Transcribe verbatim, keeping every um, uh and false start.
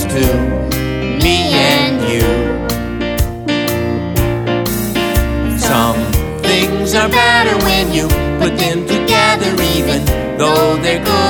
to me and you. Some things are better when you put them together, even though they're good.